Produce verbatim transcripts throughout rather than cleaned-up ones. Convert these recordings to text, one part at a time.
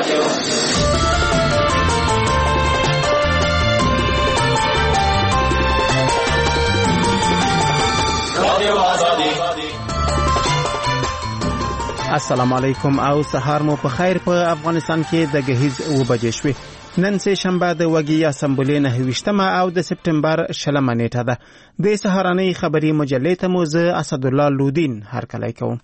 السلام علیکم او سهار مو په خیر. په افغانستان کې د گهیز و بجې شوې. نن سه شنبه د وګي اسمبلی نه ویشتمه او د سپټمبر شلمه نیټه ده. د سهارنۍ خبري مجلې ته مو زه اسدالله لودین هرکلی کوم.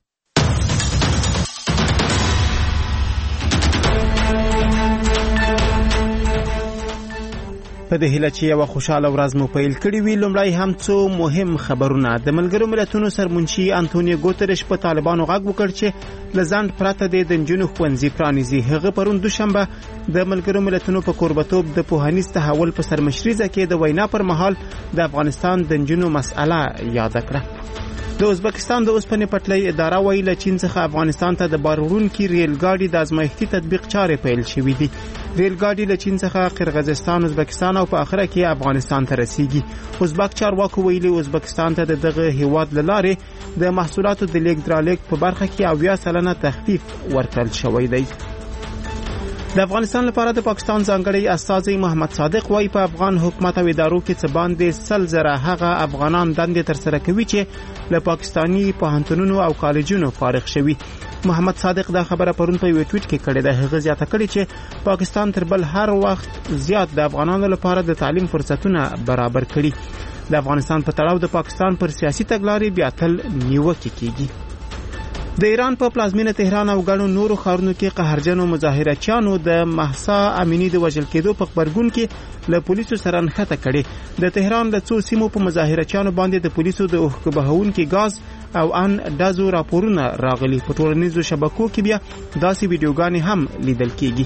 په دې هیله چې یو خوشاله ورځ مو پیل کړی وي، لومړی هم څو مهم خبرونه. د ملګرو ملتونو سرمنشي انټونیو ګوتریش په طالبانو غږ وکړ چې لزاند پرته د نجونو ښوونځي پرانیزي. هغه پرون دوشنبه د ملګرو ملتونو په قربتوب د پوهنیز تحول په سرمشريزه کې د وینا پر مهال د افغانستان د نجونو مسأله یاد کړه. د ازبکستان د اوسپنې پټلۍ اداره وایي له چین څخه افغانستان ته د بارورونکي ریل ګاډي د ازمایښتي تطبیق چارې پیل شوې دي. ریل ګاډي له چین څخه قرغیزستان، ازبکستان او په اخره کې افغانستان ته رسیږي. ازبک چارواکو ویلي ازبکستان ته دغه هیواد له لارې د محصولاتو د لیږد رالېږد په برخه کې اویا سلنه تخفیف ورکړل شوی دی. د افغانستان لپاره د پاکستان ځانګړی استازی محمد صادق وايي په افغان حکومت او ادارو کې څه باندې سل زره هغه افغانان دندې ترسره کوي چې له پاکستانی پوهنتونونو او کالجونو فارغ شوي. محمد صادق دا خبره پرون په یو ټویټ کې کړې ده. هغه زیاته کړې چې پاکستان تر بل هر وخت زیات د افغانانو لپاره د تعلیم فرصتونه برابر کړي. د افغانستان په تړاو د پاکستان پر سیاسي تګلارې بیا تل نیوکې کیږي. د ایران په پلازمینه تهران او ګڼو نورو ښارونو کې قهرجنو مظاهرچیانو د مهسا امینی د وژل کېدو په خبرګون کې له پولیسو سره نښته کړې. د تهران د څو سیمو په مظاهرچیانو باندې د پولیسو د اوښکه بهونکي غاز او ان دازو راپورونه راغلي. په ټولنیزو شبکو کې بیا داسې ویډیوګانې هم لیدل کېږي.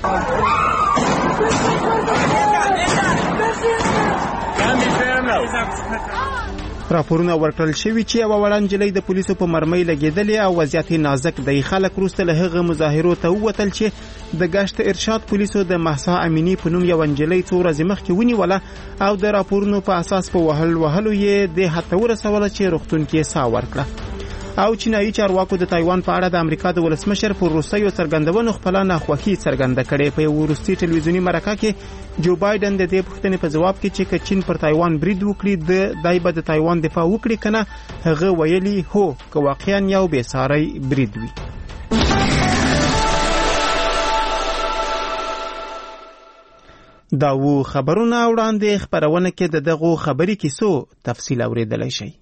راپورونه ورکړل شوي چې یوه وړه نجلۍ د پولیسو په مرمۍ لګېدلې او وضعیت یې نازک دی. خلک وروسته له هغه مظاهرو ته ووتل چې د ګشت ارشاد پولیسو د مهسا امینی په نوم یوه نجلۍ څو ورځې مخکې ونیوله او د راپورونو په اساس په وهل وهلو یې دې حد ته ورسوله چې روغتون کې ساه ورکړه. او چینایي چارواکو د تایوان په اړه د امریکا د ولسمشر پر روسیو څرګندونو خپل ناخوښي څرګنده کړې. په یو وروستي ټلویزیوني مرکه کې جو بایدن د دې پوښتنې په جواب کې چې چین پر تایوان برید وکړي د دای به د تایوان دفاع وکړي کنه، هغه ویلي هو که واقعا یو بې ساری برید وي. دا و خبرونه وړاندې خبرونه کې د دغه خبري کیسو تفصیل اوریدلای شي.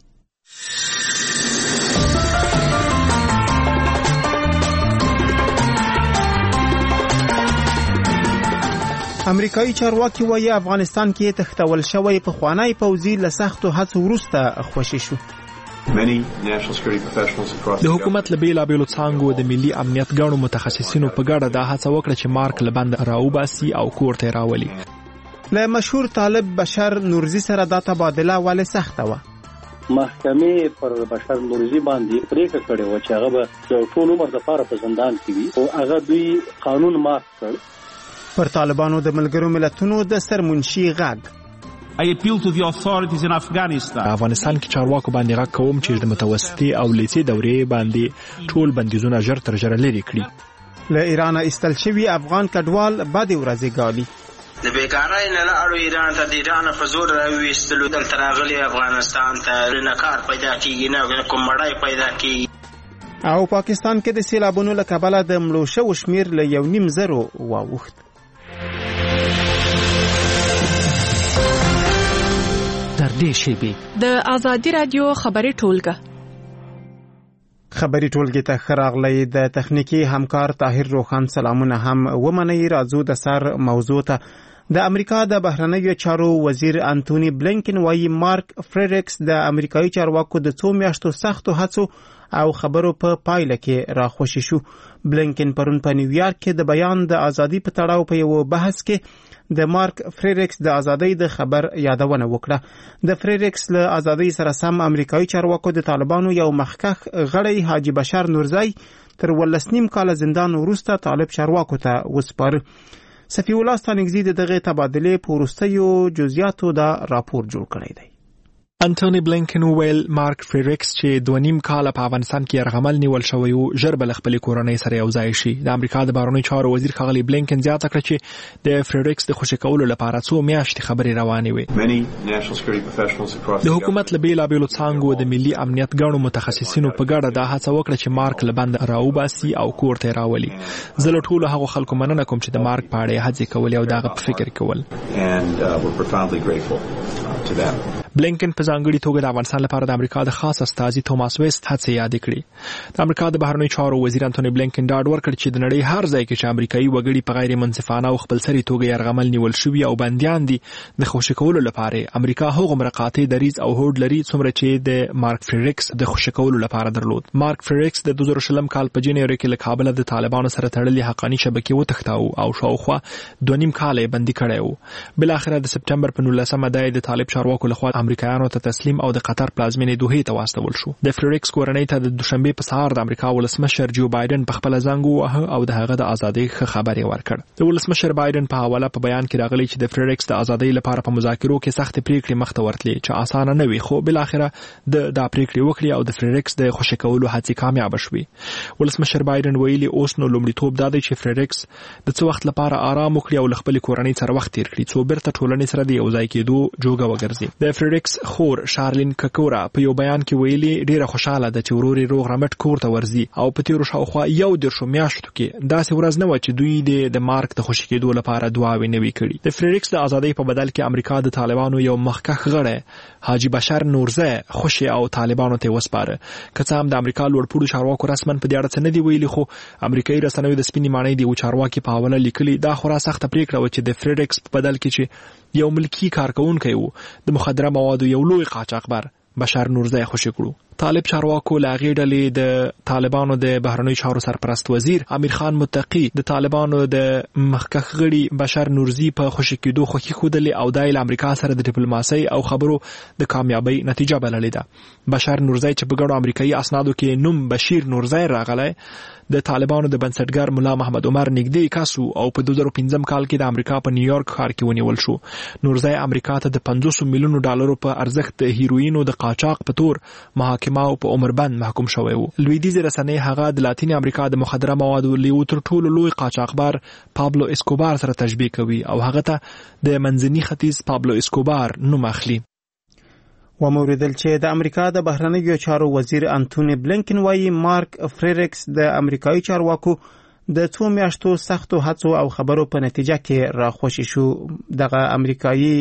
امریکایي چارواکي وايي افغانستان کې تختول شوی په خوانی پوځي له سختو هڅو وروسته خوشی شو. د حکومت له بیلابېلو څانګو د ملي امنیت ګڼو متخصصینو په ګډه دا هڅه وکړه چې مارک له بند راوباسي او کور ته راولي. له مشهور طالب بشر نورزي سره دا تبادله ولې سخته وه. محکمې پر بشر نورزي باندې پریکړه کړې و چې هغه به ټول عمر لپاره په زندان کې وي او هغه دوی قانون مات کړ. پر طالبانو د ملګرو ملتونو د سرمنشي غږ. I appeal to the authorities in Afghanistan. افغانستان کې چارواکو باندې غږ کوم چې د متوسطي او لیسې دورې باندې ټول بندیزونه ژر تر ژره لرې کړي. له ایران ایستل شوي افغان کډوال بعد ورځې ګالي. د بیکارۍ نه لاړو ایران ته، د ایران په زور راویستلو دلته راغلي افغانستان ته نه کار پیدا کیږي نه کوم مړی پیدا کیږي. او پاکستان کې د سیلابونو له کبله د مړو شوو شمېر له یو نیم زرو واوښت. در دې شیبې د آزادي رادیو خبري ټولګه خبري ټولګې ته ښه راغلی. د تخنیکی همکار طاهر روخان سلامونه هم ومنئ. راځو د سر موضوع ته. د امریکا د بهرنیو چارو وزیر انټونی بلینکن وايي مارک فریډریکس د امریکایي چارواکو د څو میاشتو سختو هڅو او خبرو په پایله کې راخوشي شو. بلینکن پرون په نیویارک کې د بیان د ازادي په تړاو په یو بحث کې د مارک فریډریکس د ازادۍ د خبر یادونه وکړه. د فریډریکس له ازادۍ سره سم امریکایي چارواکو د طالبانو یو مخکښ غړی حاجی بشر نورزی تر ولس نیم کال زندان وروسته طالب چارواکو ته وسپاره. صفی الله ستانګزی د دغه تبادله په وروستیو جزئیاتو دا راپور جوړ کړی دی. انټونی بلینکن ویل مارک فریډریکس چې دوه نیم کال په افغانستان کې یرغمل نیول شوی او ژر بل خپل کورنۍ سره یو ځای شي. د امریکا د بهرنیو چارو وزیر ښاغلی بلینکن زیاته کړه چې د فریډریکس د خوشی کولو لپاره څو میاشتې خبرې روانې وي. د حکومت له بیلابېلو څانګو د ملي امنیت ګڼو متخصصینو په ګډه دا هڅه وکړه چې مارک له بند راوباسي او کور ته راولي. زه له ټولو هغو خلکو مننه کوم چې د مارک په اړه هڅې کولې او دغه په فکر کول. بلینکن په ځانګړي توګه د افغانستان لپاره د امریکا د خاص استازي توماس ویست هڅې یاد کړې. د امریکا د بهرنیو چارو وزیر انټونی بلینکن ډاډ ورکړ چې د نړۍ هر ځای کې چې امریکایي وګړي په غیر منصفانه او خپلسري توګه یرغمل نیول شوي او بندیان دي د خوشی کولو لپاره امریکا هغه مرقاطي دریځ او هوډ لري څومره چې د مارک فریډریکس د خوشی کولو لپاره درلود. مارک فریډریکس د دوه زره شلم کال په جنوري کې له کابل د طالبانو سره تړلې حقاني شبکې وتښتاو او شاوخوا دوه نیم کال یې بندي کړی و. بالاخره د سپټمبر په نولسمه د طالب چارواکو لخوا امریکایانو ته تسلیم او د قطر پلازمینې دوحې ته واستول شو. د فریډریکس کورنۍ ته د دوشنبه په سهار د امریکا ولسمشر جو بایدن په خپل زنګ ووهه او د هغه د ازادۍ خبرې ورکړ. د ولسمشر بایدن په حواله په بیان کې راغلی چې د فریډریکس د ازادۍ لپاره په مذاکرو کې سخت پریکړې مخته ورتلې چې اسانه نه وي، خو بالاخره د دا پریکړې وکړي او د فریډریکس د خوشی کولو هڅې کامیاب شوې. ولسمشر بایدن ویلي اوس نو لومړیتوب دا دی چې فریډریکس د څه وخت لپاره آرام وکړي او خپل کورنۍ سره وخت تیر کړي څو بیرته ټولنې سره د یو ځای کېدو جوګه وګرځي. د فریډریکس خور شارلین ککورا په یو بیان کې ویلي ډیره خوشاله ده چې ورور یې روغ رمټ کور ته ورځي او په تیرو شاوخوا یو دیرشو میاشتو کې داسې ورځ نه وه چې دوی د مارک د خوشي کېدو لپاره دعاوې نه وي کړي. د فریډریکس د ازادۍ په بدل کې امریکا د طالبانو یو مخکښ غړی حاجی بشر نورزه خوشي او طالبانو ته وسپاره. که څه هم د امریکا لوړپوړو چارواکو رسماً په دې اړه څه نه دي ویلي، خو امریکایي رسنیو د سپینې ماڼۍ د یو چارواکي په حواله لیکلي دا خورا سخته پریکړه وه چې د فریډریکس په بدل کې چې یو ملکی کارکونکی و د مخدره موادو یو لوی قاچاقبر بشر نورزه خوشی کړو. طالب چارواکو له هغې ډلې د طالبانو د بهرنیو چارو سرپرست وزیر امیر خان متقي د طالبانو د مخکښ غړي بشر نورزي په خوشي کېدو خوښي ښودلې او دا یې له امریکا سره د ډیپلوماسۍ او خبرو د کامیابۍ نتیجه بللې ده. بشر نورزي چې په ګڼو امریکایي اسنادو کې نوم بشیر نورزي راغلی د طالبانو د بنسټګر مولا محمد عمر نږدې کس او په دوه زره پنځم کال کې د امریکا په نیویارک ښار کې ونیول شو. نورزي امریکا ته د پنځوس میلیونو ډالرو په ارزښت د هیروینو د قاچاق په تور محاکمه او په عمر بند محکوم شوی و. لویدیځ رسنۍ هغه د لاتین امریکا د مخدره موادو له یو تر ټولو لوی قاچاقبر پابلو اسکوبار سره تشبیه کوي او هغه ته د منځني ختیځ پابلو اسکوبار نوم اخلي. و موریدل چې د امریکا د بهرنیو چارو وزیر انټونی بلینکن وایي مارک فریډریکس د امریکایي چارواکو د څو میاشتو سختو هڅو او خبرو په نتیجه کې راخوشي شو. دغه امریکایي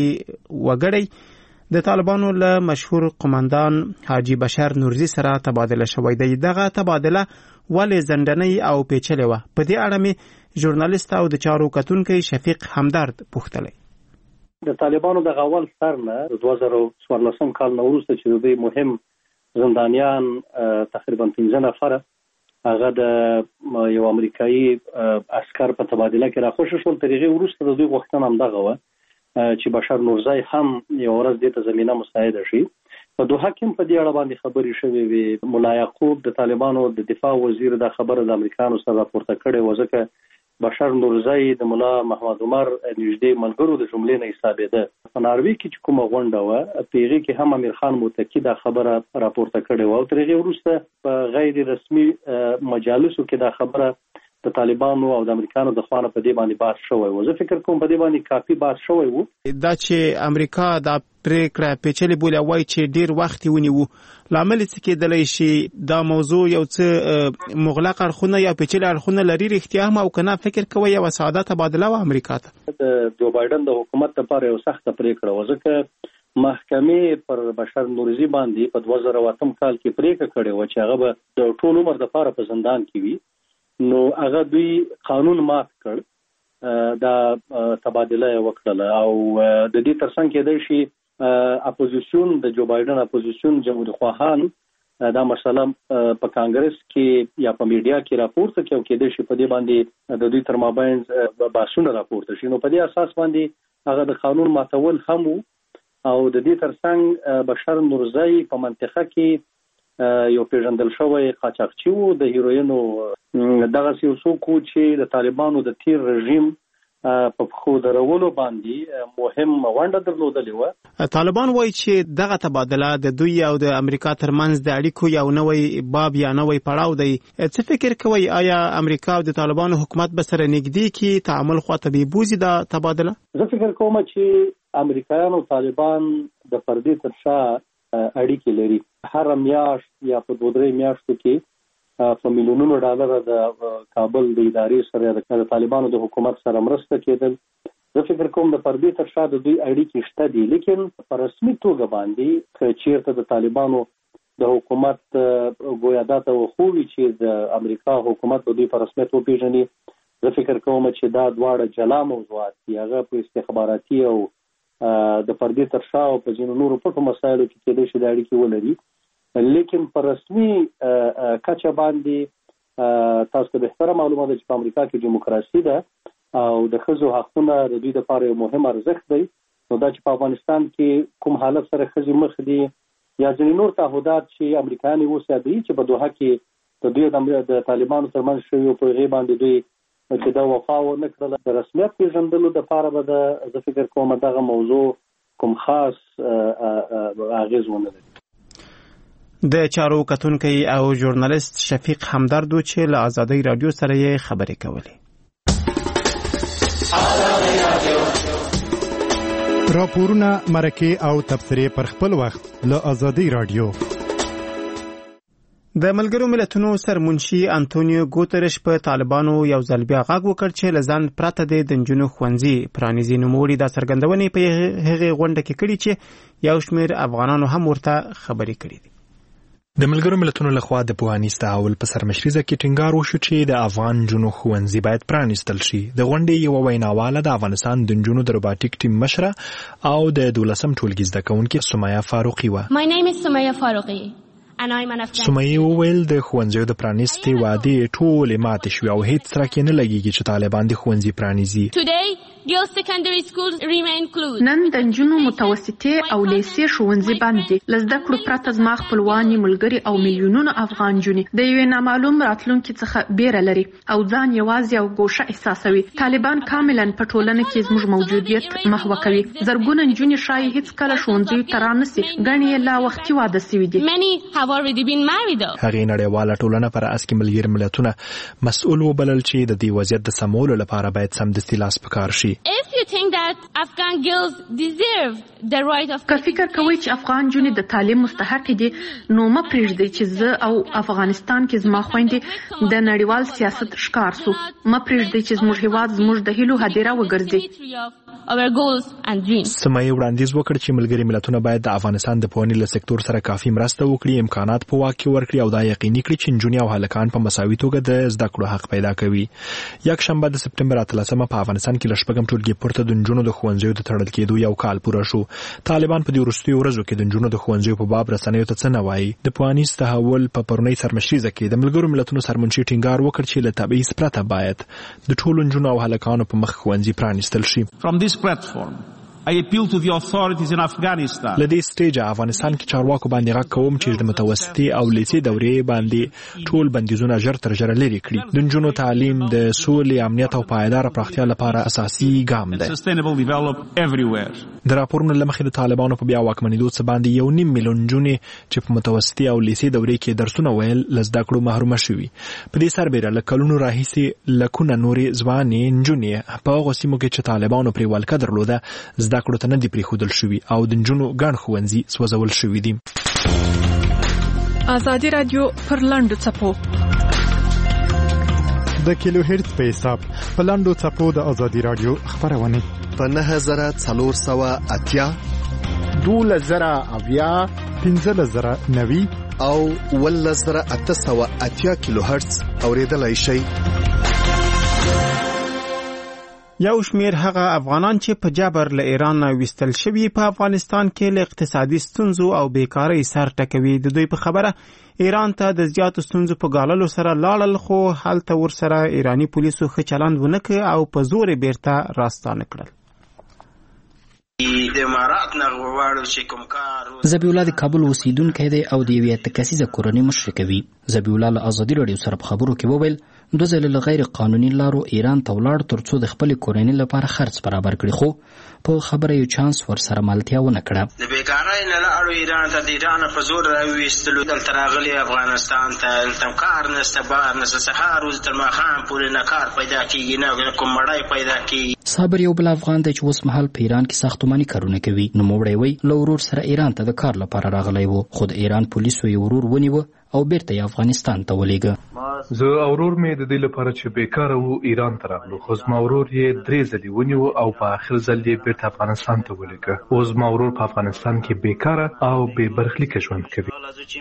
وګړی د طالبانو له مشهور قوماندان حاجی بشر نورزي سره تبادله شوی دی. دغه تبادله ولې زندنۍ او پیچلې وه؟ په دې اړه مې ژورنالیست او د چارو کتونکی شفیق همدرد پوښتلی. د طالبانو د غول سر نه دوه زره څوارلسم کال نه وروسته چې دوی مهم زندانیان تقریبا پنځه نفره هغه د یو امریکایي عسكر په تبادله کې راخوشي شول. تر هغې وروسته د دوی غوښتنه همدغه وه چې بشر نورزي هم یو ورځ دې ته زمینه مساعده شي. په دوحه کې په دې اړه باندې خبرې شوې وي. مولا یعقوب د طالبانو د دفاع وزیر دا خبره د امریکایانو سره راپورته کړې و ځکه بشر نورزي د مولا محمد عمر نږدې ملګرو د جملې نه حسابېده. په ناروې کې چې کومه غونډه وه په هغې کې هم امیر خان متقي دا خبره راپورته کړې وه او تر هغې وروسته په غیر رسمي مجالسو کې دا خبره د طالبانو او د امریکانو د خوانه په دې باندې بحث شوی و. زه فکر کوم په دې باندې کافي بحث شوی و. دا چې امریکا دا پریکړه پیچلې بولي وایي چې ډیر وخت ونیو، لامل څه کېدلی شي دا موضوع یو څه مغلق اړخونه یا پیچلې اړخونه لري رښتیا هم او که نه فکر کوئ یوه ساده تبادله وه امریکا ته؟ د جو بایدن د حکومت لپاره یو سخته پریکړه وه ځکه محکمې پر بشر نورزي باندې په دوه زره اتم کال کې پریکړه کړې وه چې هغه به د ټول عمر دپاره په زندان کې وي. نو هغه دوی قانون مات کړ، دا تبادله وکړه او د دې ترڅنګ کېدای شي اپوزیسیون د جو بایدن اپوزیسیون جمهوریت خواهان دا مسله په کانګرس کې یا په میډیا کې راپورته کوي او کېدای شي په دې باندې د دوی تر مابین بحثونه راپورته شي. نو په دې اساس باندې هغه د قانون ماتول هم او د دې ترڅنګ بشر نورزي په منطقه کې یو پیژندل شوی قاچاقچی و د هیروینو. دغه یو څوک چې د طالبانو د تیر رژیم په پخو درولو باندې مهم ونډه درلودلې وه. طالبان وایي چې دغه تبادله د دوی او د امریکا ترمنځ د اړیکو یو نوی باب یا نوی پړاو دی. څه فکر کوئ آیا امریکا او د طالبانو حکومت به سره نږدې کې تعامل خواته به بوزي دا تبادله؟ زه فکر کوم چې امریکایان او طالبان د پردې تر شا اړیکې لري. هر میاشت یا په دوه درې میاشتو کې په میلیونونو ډالر د کابل د ادارې سره د طالبانو د حکومت سره مرسته کېدل. زه فکر کوم د پردې تر شا د دوی اړیکې شته دي، لیکن په رسمي توګه باندې چیرته د طالبانو د حکومت ګویا دا ته وخووي چې د امریکا حکومت د دوی په رسمیت وپېژني. زه فکر کوم چې دا دواړه جلا موضوعات دي، هغه په استخباراتي او د پردې تر شا او په ځینو نورو پټو مسایلو کې کېدای شي د اړیکې ولري. لیکن په رسمي کچه باندې تاسو ته بهتره معلومه ده چې په امریکا کې دیموکراسي ده او د ښځو حقونه د دوی لپاره یو مهم ارزښت دی. نو دا چې په افغانستان کې کوم حالت سره ښځې مخ دي یا ځینې نور تعهدات چې امریکایان یې اوس یادوي چې په دوحه کې د دوی د طالبانو ترمنځ شوي په هغې باندې دوی چې دا وفا ونه کړله د رسمیت پېژندلو دپاره به د زه فکر کوم دغه موضوع کوم خاص اغېز ونه لري. د چارو کتونکی او ژورنالیست شفیق همدرد چې له آزادۍ رادیو سره یې خبرې کولې. راپورونه، مرکې او تبصرې پر خپل وخت له آزادۍ رادیو. د ملګرو ملتونو سرمنشي انټونیو ګوترش په طالبانو یو ځل بیا غږ وکړ چې له ځنډ پرته د نجونو ښوونځي پرانیزي. نوموړي دا څرګندونې په هغې غونډه کې کړي چې یو شمېر افغانانو هم ورته خبرې کړي دي. د ملګرو ملتونو لخوا د پوهانیز تحول په سرمشریزه کې ټینګار وشو چې د افغان نجونو ښوونځي باید پرانیستل شي. د غونډې یوه ویناواله د افغانستان د نجونو د روباټیک ټیم مشره او د دولسم ټولګي زده کوونکې سمیه فاروقي وه. My name is Sumaya Faruqi. سمیه وویل د ښوونځیو د پرانیستې وعدې ټولې ماتې شوې او هیڅ څرک یې نه لګېږي چې طالبان د ښوونځي پرانیزي. نن د نجونو متوسطې او لیسې ښوونځي بند دي. له زده کړو پرته زما خپلوانې، ملګري او میلیونونو افغان نجونې د یوې نامعلوم راتلونکي څخه بیره لري او ځان یوازې او ګوښه احساسوي. طالبان کاملا په ټولنه کې زموږ موجودیت محوه کوي. زرګونه نجونې ښایي هیڅکله ښوونځیو ته رانسي، ګڼې یې لا وختي واده سوي دي. هغې نړیواله ټولنه پر اس کې ملګري ملتونه مسؤل وبلل چې د دې وضعیت د سمولو لپاره باید سمدستي لاس په کار شي. که فکر کوئ چې افغان نجونې د تعلیم مستحق دي، نو مه پرېږدئ چې زه او افغانستان کې زما خویندې د نړیوال سیاست ښکار سو. مه پرېږدئ چې زموږ هېواد زموږ د هیلو هدیره وګرځي. سمیه وړاندیز وکړ چې ملګري ملتونه باید د افغانستان د پوهنې له سکتور سره کافي مرسته وکړي، امکانات په واک کې ورکړي او دا یقیني کړي چې نجونې او هلکان په مساوي توګه د زده کړو حق پیدا کوي. یک شنبه د سپتمبر اتلسمه په افغانستان کې له شپږم ټولګي پورته د نجونو د ښوونځیو د تړل کېدو یو کال پوره شو. طالبان په دې وروستیو ورځو کې د نجونو د ښوونځیو په باب رسنیو ته څه نه وایي. د پوهانیز تحول په پرونۍ سرمشریزه کې د ملګرو ملتونو سرمنشي ټینګار وکړ چې له تبعیض پرته باید د ټولو نجونو او هلکانو په مخ ښوونځي پرانیستل شي. From this platform, I appeal to the authorities in Afghanistan. لدې سټیجه افغانستان کې چارواکو باندې غږ کوم چې د متوسطې او لیسې دورې باندې ټول بندیزونه ژر تر ژره لرې کړي. د نجونو تعلیم د سولې، امنیت او پایداره پراختیا لپاره اساسي ګام دی. د راپورونو له مخې د طالبانو په بیا واکمنېدو څه باندې یو نیم میلیون نجونې چې په متوسطې او لیسې دورې کې درسونه ویل له زده کړو محرومه شوي. په دې سربیره له کلونو راهیسې لکونه نورې ځوانې نجونې په هغو سیمو کې چې طالبانو پرې ولکه درلوده زده کړو ته نه دي پرېښودل شوي او د نجونو ګڼ ښوونځي سوځول شوي دي. ازادي رادیو پر لنډو څپو د کیلو هرتز په حساب په لنډو څپو د ازادي رادیو خبرونه په نهه زره څلور سوه اتیا، دولس زره اویا، پنځلس زره نوي او اوولس زره اته سوه اتیا کیلو هرتز اورېدلای شئ. یو شمیر هغه افغانان چې په جبر له ایران نه ویستل شوي په افغانستان کې له اقتصادي ستونزو او بیکارۍ سر ټکوي. د دوی په خبره ایران ته د زیاتو ستونزو په ګاللو سره لاړل، خو هلته ورسره ایرانی پولیسو ښه چلند ونه کړ او په زور یې بیرته راستانه کړل. ذبیح الله د کابل اوسیدونکی دی او د یوې اته کسیزه کورنۍ مشري کوي. ذبیح الله له ازادي راډیو سره په خبرو کې وویل دوه ځله له غیر قانوني لارو ایران ته ولاړ ترڅو د خپل کورنۍ لپاره خرڅ برابر کړي، خو په خبره یو چانس ورسره مالتیا ونه کړه. د بیکارۍ نه لاړو ایران ته د ایران په زور راویستلو دلته راغلي افغانستان ته دلته کار نشته، بار نشته، سهار ورځ تر ماښام پورې نه کار پیدا کېږي نه کوم مړی پیدا کېږي. صابر یو بل افغان دی چې اوس مهال په ایران کې ساختماني کارونه کوي. نوموړی وایي له ورور سره ایران ته د کار لپاره راغلی و، خو د ایران پولیسو یې ورور ونیوه او بیرته یې افغانستان ته ولېږه. زه او ورور مې د دې لپاره چې بیکاره وو ایران ته راغلو، خو زما ورور یې درې ځلې ونیوه او په آخر ځل یې بیرته افغانستان ته ولېږه. اوس زما ورور په افغانستان کې بیکاره او بې برخلیکه ژوند کوي.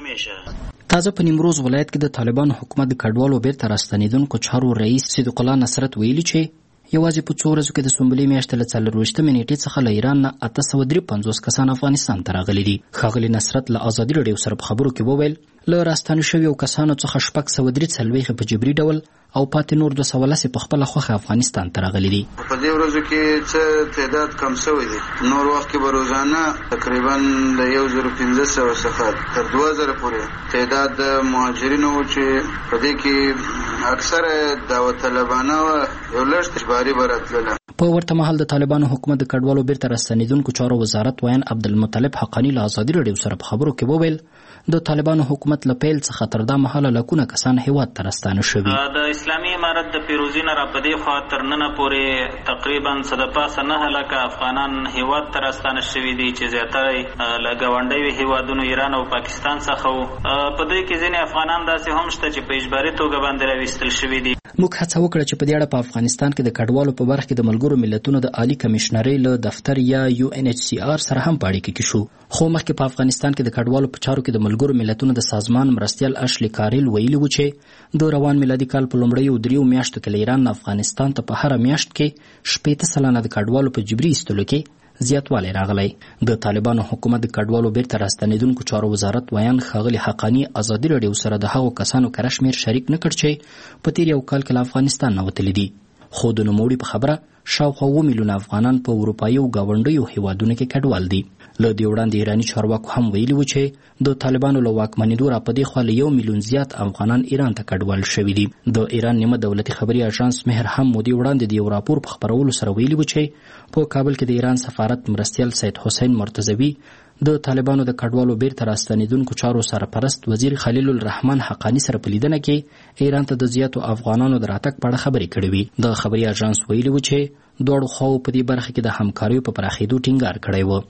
تازه په نیمروز ولایت کې د طالبانو حکومت د کډوالو بیرته راستنېدونکو چارو رئیس صدیق الله نصرت ویلي چې یوازې په څو ورځو کې د سنبلې میاشتې له څلرویشتمې نیټې څخه له ایران نه اته سوه درې پنځوس کسان افغانستان ته راغلي دي. ښاغلي نصرت له ازادي راډیو سره په خبرو کې وویل له راستانه شویو کسانو څخه شپږ سوه درې څلوېښت په جبري ډول او پاتې نور دوه سوه لس په خپله خوښه افغانستان ته راغلي دي. په دې ورځو کې څه تعداد کم شوی دی. نور وخت کې به روزانه تقریبا د یو زر پنځه سوه څخه تر دوه زره پورې تعداد د مهاجرینو و چې په دې کې اکثره دعوت طلبانه وه، یو لږ اجباري به راتلله. په ورته مهال د طالبانو حکومت د کډوالو بیرته راستنېدونکو چارو وزارت ویان عبدالمطلب حقانی له ازادي راډیو سره په خبرو کې وویل د طالبانو حکومت له پیل څخه تر دا مهاله لکونه کسان هیواد ته راستانه شوي. د اسلامي امارت د پیروزي نه را په دې خوا تر ننه پورې تقریبا څه د پاسه نهه لکه افغانان هیواد ته راستانه شوي دي چې زیاتره یې له ګاونډیو هیوادونو ایران او پاکستان څخه وو. په دوی کې ځینې افغانان داسې هم شته چې په اجباري توګه باندې راویستل شوي دي. موږ هڅه وکړه چې په دې اړه په افغانستان کې د کډوالو په برخه کې د ملګرو ملتونو د عالی کمشنرۍ له دفتر یا یو ان ایچ سی آر سره هم په اړیکه کې شو، خو مخکې په افغانستان کې د کډوالو په چارو کې د ملګرو ملتونو د سازمان مرستیال اشلی کاریل ویلي و چې د روان میلادي کال په لومړیو دریو میاشتو کې له ایران نه افغانستان ته په هره میاشت کې شپېته سلنه د کډوالو په جبري ایستلو کې زیاتوالی راغلی. د طالبانو حکومت د کډوالو بیرته راستنېدونکو چارو وزارت ویان ښاغلي حقانی ازادي راډیو سره د هغو کسانو کره شمېر شریک نه کړ چې په تیر یو کال کې له افغانستان نه وتلي دي، خو د نوموړي په خبره شاوخوا اووه میلیونه افغانان په اروپایي او ګاونډیو هیوادونو کې کډوال دي. له دې وړاندې ایراني چارواکو هم ویلي و چې د طالبانو له واکمنېدو را په دې خوا له یو میلیون زیات افغانان ایران ته کډوال شوي دي. د ایران نیمه دولتي خبري اژانس مهر هم مودې وړاندې د یو راپور په خپرولو سره ویلي و چې په کابل کې د ایران سفارت مرستیال سید حسین مرتضوي د طالبانو د کډوالو بیرته راستنېدونکو چارو سرپرست وزیر خلیل الرحمن حقانی سره په لیدنه کې ایران ته د زیاتو افغانانو د راتګ په اړه خبرې کړې وې. د خبري اژانس ویلي و چې دواړو خواو په دې برخه کې د همکاریو په پراخېدو ټینګار کړی و.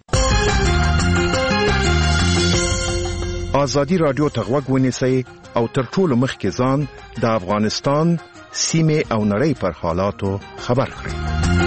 ازادي راډیو ته غوږ ونیسئ او تر ټولو مخکې ځان د افغانستان سیمې او نړۍ پر حالاتو خبر کړئ.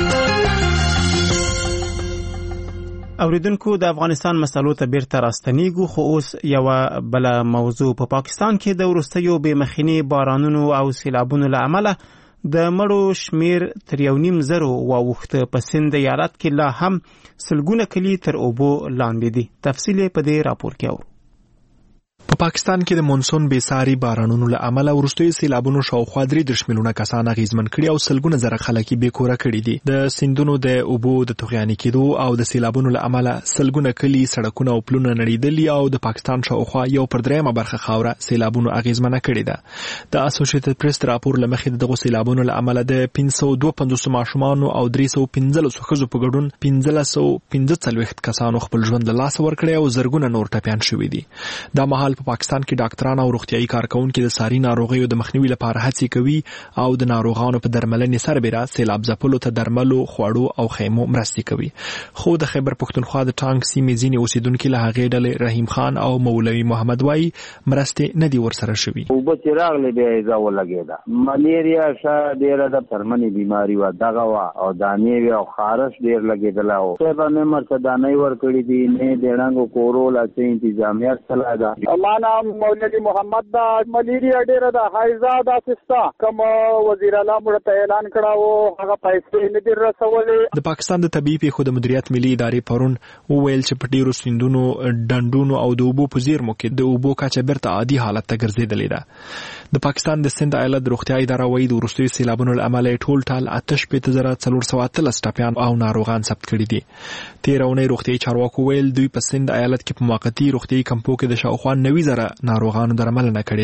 اوریدونکو د افغانستان مسلو ته بیرته راستنیږو، خو اوس یو بل موضوع په پا پاکستان کې د وروستیو بې مخینې بارانونو او سیلابونو له امله د مړو شمیر تر یو نیم زرو واوښته. په سند ایالت کې لا هم سلګونه کلي تر اوبو لاندې دي. تفصیل په دې راپور کې اورو. په پاکستان کې د مونسون بېساري بارانونو له امله وروستیو سیلابونو شاوخوا درې دېرش میلیونه کسان اغېزمن کړي او سلګونه زره خلک یې بې کوره کړي دي. د سیندونو د اوبو د طغیاني کېدو او د سیلابونو له امله سلګونه کلي، سړکونه او پلونه نړېدلي او د پاکستان شاوخوا یو پر دریمه برخه خاوره سیلابونو اغېزمنه کړې ده. د اسوسییټډ پریس راپور له مخې دغو سیلابونو له امله د پنځه سوه دوه پنځوس ماشومانو او درې سوه پنځلسو ښځو په ګډون پنځلس سوه پنځه څلوېښت کسانو خپل ژوند له لاسه ورکړی او زرګونه نور ټپیان شوي دي. دا مهال په پاکستان کې ډاکټران او روغتیايي کارکونکي د ساري ناروغیو د مخنیوي لپاره هڅې کوي او د ناروغانو په درملنې سربېره سیلاب ځپلو ته درملو، خوړو او خیمو مرستې کوي. خو د خیبر پښتونخوا د ټانک سیمې ځینې اوسیدونکي له هغې ډلې رحیم خان او مولوي محمد وایي مرستې نه دي ورسره شوي. اوبه چې راغلې بیا یې ځا ولګېده. ملیریا ښه ډېره د پرمنې بیماري وه، دغه وه او دانې وې او خارش ډېر لګېدلی و. صاحب مې مرته دانۍ ورکړي دي، نه د ړنګو کورو لا څه انتظامیت سلا ده. ما نام مولوي محمد دا. ملیریا ډېره ده، حایزه داسې شته. کوم وزیر اعلی موږ ته اعلان کړی و هغه پیسې نه دي رسولې. د پاکستان د طبیعي پیښو د مدیریت ملي ادارې پرون وویل چې په ډېرو سیندونو، ډنډونو او د اوبو په زیرمو کې د اوبو کچه بیرته عادي حالت ته ګرځېدلې ده. د پاکستان د سند ایالت د روغتیا اداره وایي د وروستیو سیلابونو له امله ټول ټال اته شپېته زره څلور سوه اتلس ټپیان او ناروغان ثبت کړي دي. تېره اونۍ روغتیايي چارواکو ویل دوی په سند ایالت کې په موقتي روغتیايي کمپو کې د شاوخوا نوي زره ناروغانو درملنه کړې ده.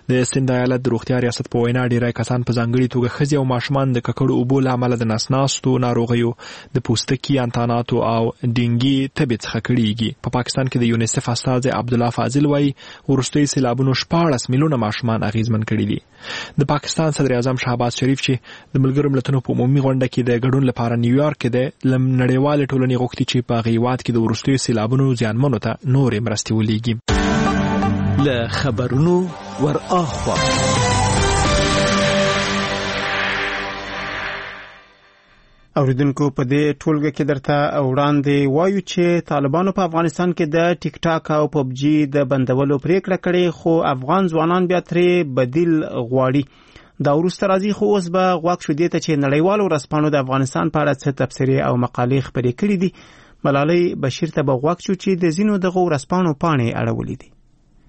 د سند ایالت د روغتیا ریاست په وینا ډیری کسان په ځانګړي توګه ښځې او ماشومان د ککړو اوبو له امله د نسناستو ناروغیو د پوستکي انتاناتو او ډینګي تبې څخه کړېږي. په پاکستان کې د یونیسف استازی عبدالله فاضل وایي وروستي سیلابونو شپاړس میلیونه ماشومان اغیزمن کړي دي. د پاکستان صدر اعظم شهباز شریف چې د ملګرو ملتونو په عمومي غونډه کې د ګډون لپاره نیویارک کې د نړیوال ټولنې غوښتي چې په غیوات کې د وروستي سیلابونو زیانمنو ته نورې مرستې ولېږي. له خبرونو ور اخوا اوریدونکو په دې ټولګه کې درته وړاندې وایو چې طالبانو په افغانستان کې د ټیک ټاک او پب جي د بندولو پریکړه کړې، خو افغان ځوانان بیا ترې بدیل غواړي. دا وروسته راځي، خو اوس به غوږ شو دې ته چې نړیوالو ورځپاڼو د افغانستان په اړه څه تبصرې او مقالې خپرې کړي دي. ملالۍ بشیر ته به غوږ شو چې د ځینو دغو ورځپاڼو پاڼې اړولې دي.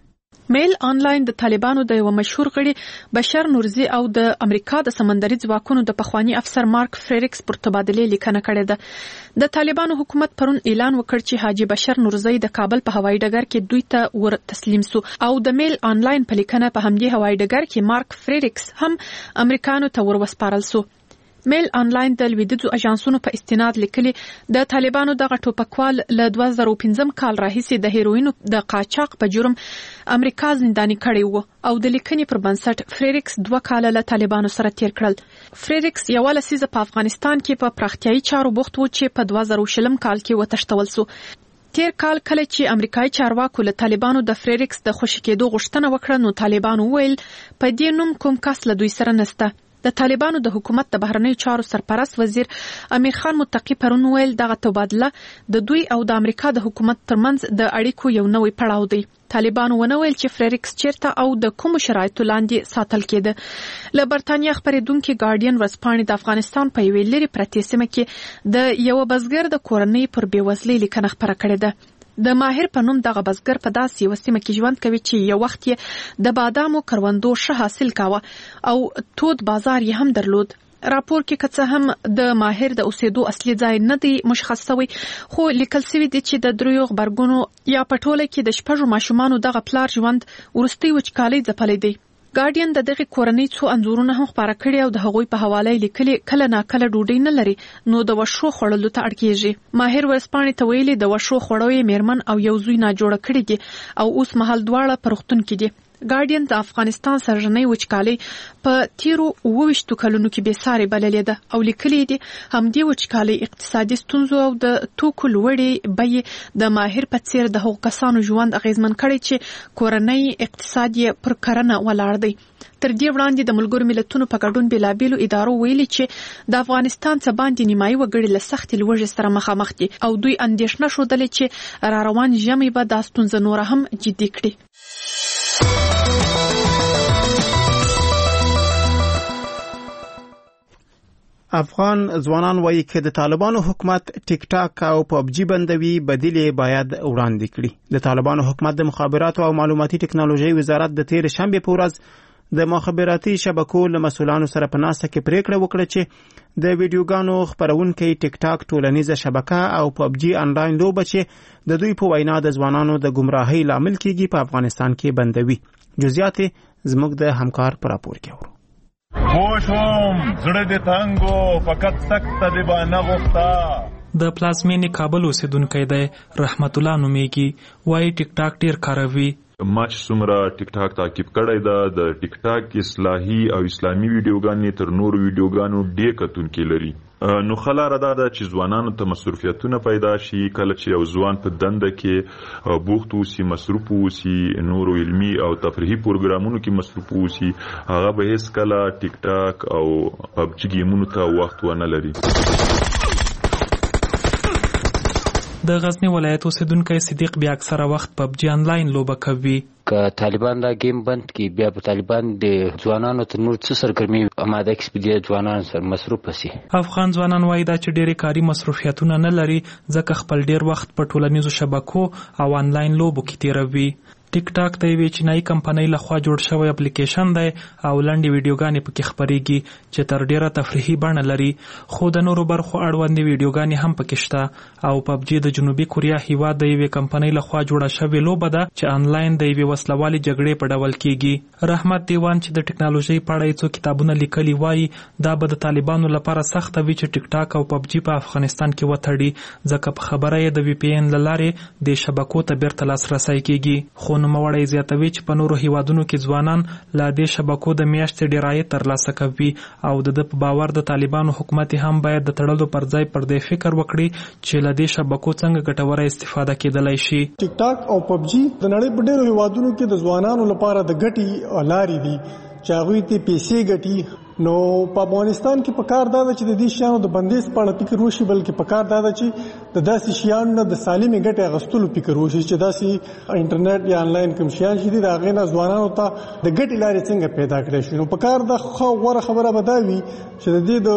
میل آنلاین د طالبانو د یو مشهور غړي بشر نورزي او د امریکا د سمندري ځواکونو د پخوانی افسر مارک فریکس پر تبادله لیکنه کړې ده. د طالبانو حکومت پرون اعلان وکړ چې حاجی بشر نورزي د کابل په هوایي ډګر کې دوی ته ور تسلیم سو، او د میل آنلاین په لیکنه په همدې هوایي ډګر کې مارک فریکس هم امریکانو ته ور وسپارل سو. میل آنلاین د لویدیځو اژانسونو په استناد لیکلي د طالبانو دغه ټوپکوال له دوه زره پنځم کال راهیسې د هیروینو د قاچاق په جرم امریکا زنداني کړی وو، او د لیکنې پر بنسټ فریکس دوه کاله له طالبانو سره تیر کړل. فریکس یو لسیزه په افغانستان کې په پراختیایي چارو بوخت و چې په دوه زره شلم کال کې وتښتول سو. تیر کال کله چې امریکایي چارواکو له طالبانو د فریکس د خوشی کېدو غوښتنه وکړه، نو طالبانو ویل په دې نوم کوم کس له دوی سره نشته. د طالبانو د حکومت د بهرنیو چارو سرپرست وزیر امیر خان متقی پرون ویل دغه تبادله د دوی او د امریکا د حکومت ترمنځ د اړیکو یو نوې پړاو دی. طالبانو ونه ویل چې فریکس چیرته او د کوم شرایطو لاندې ساتل کېده. له برتانیا خبرېدونکي ګارډین ورځپاڼې د افغانستان په یوې لرې پرتې سیمه کې د یو بزګر د کورنۍ پر بېوزلۍ لیکنه خپره کړې ده. د ماهر په نوم دغه بزګر په داسې یو سیمه کې ژوند کوي چې یو وخت یې د بادامو کروندو ښه حاصل کاوه او تود بازار یې هم درلود. راپور کې که څه هم د ماهر د اوسېدو اصلي ځای نه دی مشخص شوی، خو لیکل شوی دی چې د دریو غبرګونو یا په ټوله کې د شپږو ماشومانو دغه پلار ژوند وروستۍ وچکالۍ ځپلی دی. ګارډین د دغه کورنۍ څو انځورونه هم خپاره کړي او د هغوی په حواله لیکلي کله نا کله ډوډۍ نه لري، نو د وښو خوړلو ته اړ کېږي. ماهر ورځپاڼې ته ویلي د وښو خوړو یې میرمن او یو زوی ناجوړه کړي دي او اوس مهال دواړه په روغتون کې دي. ګارډین د افغانستان سرژنۍ وچکالۍ په تیرو اووه ویشتو کلونو کې بې ساري بللې ده او لیکلي دي همدې وچکالۍ اقتصادي ستونزو او د توکو لوړې بیې د ماهر په څیر د هغو کسانو ژوند اغیزمن کړی چې کورنۍ اقتصاد یې پر کرنه ولاړ دی. تر دې وړاندې د ملګرو ملتونو په ګډون بېلابېلو ادارو ویلي چې د افغانستان څه باندې نیمایي وګړي له سختې لوږې سره مخامخ دي او دوی اندېښنه ښودلې چې را روان ژمی به دا ستونزه نوره هم جدي کړي. افغان ځوانان وایي چې د طالبانو حکومت ټیک ټاک او پب جي بندوي، بدیل باید وړاندې کړي. د طالبانو حکومت د مخابراتو او معلوماتي ټکنالوژي وزارت د تیر شنبه په ورځ د مخابراتي شبکو له مسولانو سره په ناسته کې پریکړه وکړه چې د ویډیوګانو خپرونکي ټیک ټاک ټولنیزه شبکه او پب جي انلاین لوبه چې د دوی په وینا د ځوانانو د گمراهۍ لامل کیږي په افغانستان کې بندوي. جزئیات زموږ د همکار پر راپور کې ورو. خوشم زړه دې تنګو فقط سخت دې باندې غوښتا. د پلازمینې کابل اوسیدونکی دی رحمت الله نومیږي، وایي ټیک ټاک ډیر کاروي. ما چې څومره ټیک ټاک تعقیب کړی ده، د ټیک ټاک اصلاحي او اسلامي ویډیوګانې تر نورو ویډیوګانو ډېر کتونکي لري. نو خلاره دا ده چې ځوانانو ته مصروفیتونه پیدا شي. کله چې یو ځوان په دنده کې بوخت اوسي، مصروف اوسي، نورو علمي او تفریحي پروګرامونو کې مصروف اوسي، هغه به هیڅ کله ټیک ټاک او پبجي گیمونو ته وخت ونه لري. د غزنی ولایت اوسیدونکی صدیق بیا اکثره وخت پبجي انلاین لوبه کوي. که طالبان دا گیم بند کی بیا په طالبان د ځوانانو ته نور څه سرګرمي اماده کړي، ځوانان سره مصروف پسي. افغان ځوانان وایي دا چې ډېری کاري مصروفیتونه نه لري، ځکه خپل ډېر وخت په ټولنیزو شبکو او انلاین لوبو کې تیروي. ټیک ټاک د یوې چینایي کمپنۍ لخوا جوړ شوی اپلیکیشن دی او لنډې ویډیوګانې پکې خپرېږي چې تر ډیره تفریحي بڼه لري، خو د نورو برخو اړوندې ویډیوګانې هم پکې شته. او پبجي د جنوبي کوریا هیواد د یوې کمپنۍ لخوا جوړه شوې لوبه ده چې آنلاین د یوې وسلوالې جګړې په ډول کیږي. رحمت دیوان چې د ټکنالوژي په اړه څو کتابونه لیکلي وایي دا به د طالبانو لپاره سخته وي چې ټیک ټاک او پبجي په افغانستان کې وتړي، ځکه په خبره یې د وی پی این له لارې د شبکو ته بیرته لاسرسی کیږي. خو نوموړی زیاتوي چې په نورو هیوادونو کې ځوانان له دې شبکو د میاشتې ډیرایي ترلاسه کوي او د ده په باور د طالبانو حکومت هم باید د تړلو پر ځای پر دې فکر وکړي چې له دې شبکو څنګه ګټوره استفاده کېدلی شي. ټیک ټاک او پبجي د نړۍ په ډیرو هیوادونو کې د ځوانانو لپاره د ګټې لارې دي چې هغوی ته پیسې ګټي. نو په افغانستان کې په کار دا ده چې د دې شیانو د بندیز په اړه فکر وشي، بلکې په کار دا ده چې د داسې شیانو نه د سالمې ګټې اخیستلو فکر وشي چې داسې انټرنیټ یا انلاین کوم شیان چې دي د هغې نه ځوانانو ته د ګټې لارې څنګه پیدا کړی شي. نو په کار دا غوره خبره به دا وي چې د دې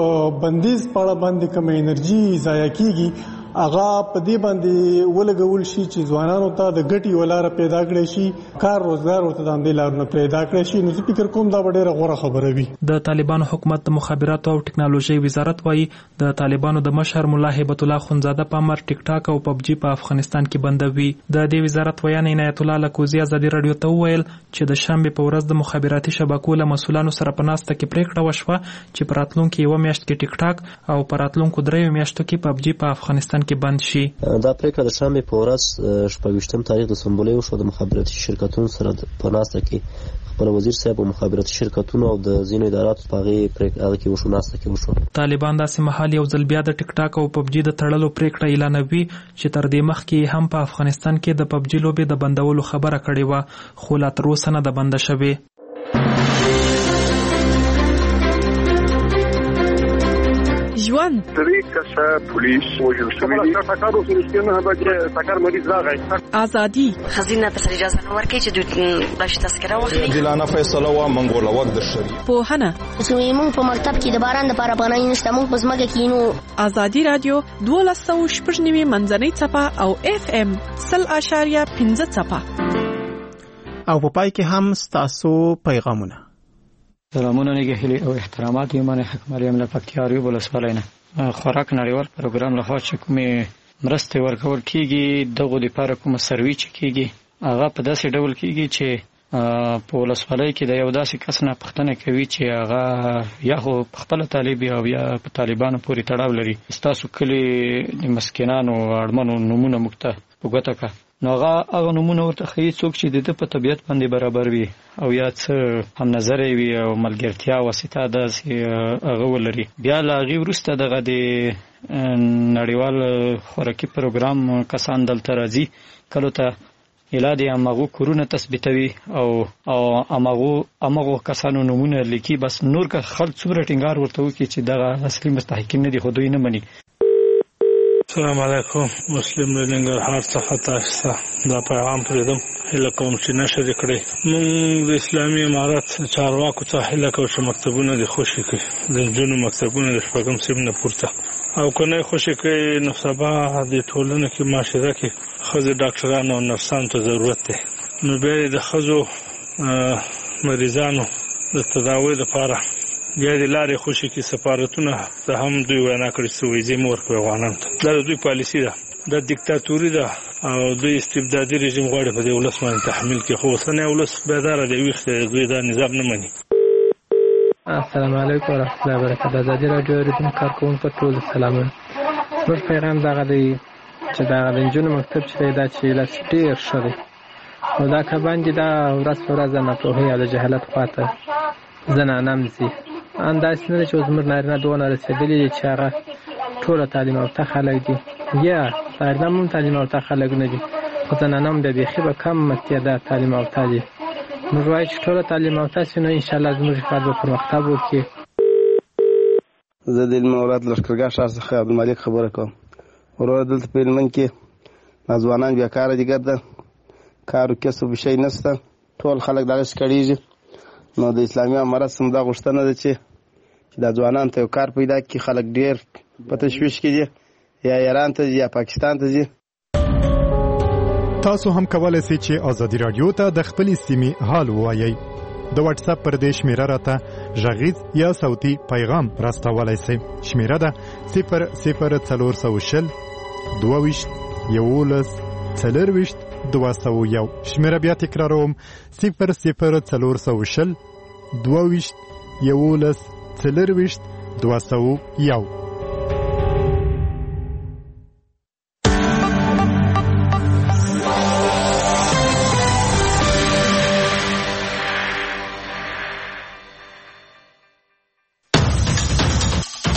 د بندیز په اړه باندې کومه انرژي ضایع کیږي هغه په دې باندې ولګول شي چې ځوانانو ته د ګټې یوه لاره پیدا کړی شي، کار روزګار ورته د همدې لارو نه پیدا کړی شي. نو زه فکر کوم دا به ډېره غوره خبره وي. د طالبانو حکومت د مخابراتو او ټکنالوژۍ وزارت وایي د طالبانو د مشر ملا هیبت الله خونزاده په امر ټیک ټاک او پبجي په افغانستان کې بندوي. د دې وزارت ویان عنایت الله لکوزي ازادي رادیو ته وویل چې د شنبې په ورځ د مخابراتي شبکو له مسؤلانو سره په ناسته کې پریکړه وشوه چې په راتلونکي یوه میاشت کې ټیک ټاک او په راتلونکو دریو میاشتو کې پبجي په افغانستان کې بند شي. دا پریکړه د شنبې په ورځ شپږویشتم تاریخ د سنبلې وشوه. د مخابراتي شرکتونو سره په ناسته کې خپل وزیر صاحب او مخابراتي شرکتونو او د ځینو اداراتو په هغې پریکړه کې وشو ناسته کې وشوه. طالبان داسې مهال یو ځل بیا د ټیک ټاک او پبجي د تړلو پریکړه اعلانوي چې تر دې مخکې هم په افغانستان کې د پبجي لوبې د بندولو خبره کړې وه، خو لا تر اوسه نه ده بنده شوې. ژوند درې کسه پولیس وژل شوي دي. ټکر وسو نه بچ ټکر مریض راغی. ازادي خزینه ته اجازه نه ورکړي چې دوی بش تذکره واخلي. ځلانه فیصله وا منګوله وخت د شری په هنه زموږ په مکتب کې د باران د لپاره پناه نشته، موږ په ځمکه کې نو. ازادي رادیو دولس سوه شپږ نوي منځنۍ څپه او اف ام سل اشاریه پنځه څپه. او په پای کې هم ستاسو پیغامونه. سلامونه نگهلی او احترامات یمن حکم مریم له پکتیاري ولسوالۍ نه. خوراک نړیوال پروګرام له خوا چې کومې مرستې ورکول کیږي دغه لپاره کوم سروي چې کیږي هغه په داسې ډول کیږي چې په ولسوالۍ کې د یو داسې کس نه پوښتنه کوي چې هغه یا خو خپل طالب او یا په طالبانو پورې تړاو لري. ستاسو کلی د مسکینانو اړمنو نمونه مکته وګټه کا نو هغه هغه نمونه ورته ښیي څوک چې د ده په طبیعت باندې برابر وي او یا څه هم نظر وي او ملګرتیا واسطه داسې هغه ولري. بیا له هغې وروسته دغه د نړیوال خوراکي پروګرام کسان دلته راځي، کلو ته اله د همغو کورونه تثبیتوي او او همغو همغو کسانو نمونه لیکي. بس نور که خلک څومره ټینګار ورته وکړي چې دغه اصلي مستحقین نه دي خو دوی نه مني. السلام علیکم. مسلم له ننګرهار څخه تاسو ته دا پیغام پرېږدم، هیله کوم چې نشر یې کړئ. موږ د اسلامي امارت چارواکو ته هیله کوو چې مکتبونه دې خوشي کړي، د نجونو مکتبونه د شپږم صنف نه پورته، او که نه یې خوشي کړي نو سبا د ټولنه کې معاشره کې ښځې ډاکټرانو او نرسانو ته ضرورت دی. نو بیا یې د ښځو مریضانو د تداوی لپاره بیا د لارې خوشي کې سفارتونه ته هم دوی وینا کړې چې ویزې مه ورکوي افغانانو ته. دا د دوی پالیسي ده، دا دیکتاتوري ده او دوی استبدادي رژیم غواړي په دې ولس باندې تحمیل کړي. خو اوسنی ولس بیداره دی، ویښ دی، دوی دا نظام نه مني. السلام علیکم ورحمۃ اللہ وبرکاتہ. ازادي رادیو ریډیو کارکونکو ټول سلامونه. زموږ پیغام دغه دی چې دغه د نجونو مکتب چې دی دا چې لاس ډېر ښه دی او دا که باندې دا ورځ په ورځ د ناپوهۍ او د جهالت خواته زنانه ځي. انداسې نه ده چې زموږ نارینه دونه رسېدلي دي چې هغه ټوله تعلیم یافته خلک دي، یا نارینه هم تعلیم یافته خلک نه دي خو زنانه هم بیا بیخي به کم تعداد تعلیم یافته دي. موږ وایو چې ټوله تعلیم یافته شي نو انشاءالله زموږ هېواد به پرمختګ وکړي. زه د المولاد لښکرګاه ښار څخه عبدالمالک خبره کوم. وروره دلته په هلمند کې ځوانان بیکاره دي، ګرده کار و کسب شی نشته، ټول خلک دغسې کړېږي. نو د اسلامي امارت څخه دا غوښتنه ده چې دا ځوانانو ته یو کار پیدا کړي. خلک ډېر په تشویش کې دي، یا ایران ته ځي یا پاکستان ته ځي. تاسو هم کولای شئ چې ازادي رادیو ته د خپل سیمې حال ووایئ. د واتس اپ پر دې شمیره راته غږیز یا صوتي پیغام راستولای شئ. شمیره ده صفر صفر څلور سوه شل دوه ویشت یولس څلرویشت دوه سوه یو. شمیره بیا تکراروم صفر صفر څلور سوه شل دوه ویشت یولس څلرویشت دوه سوه یو.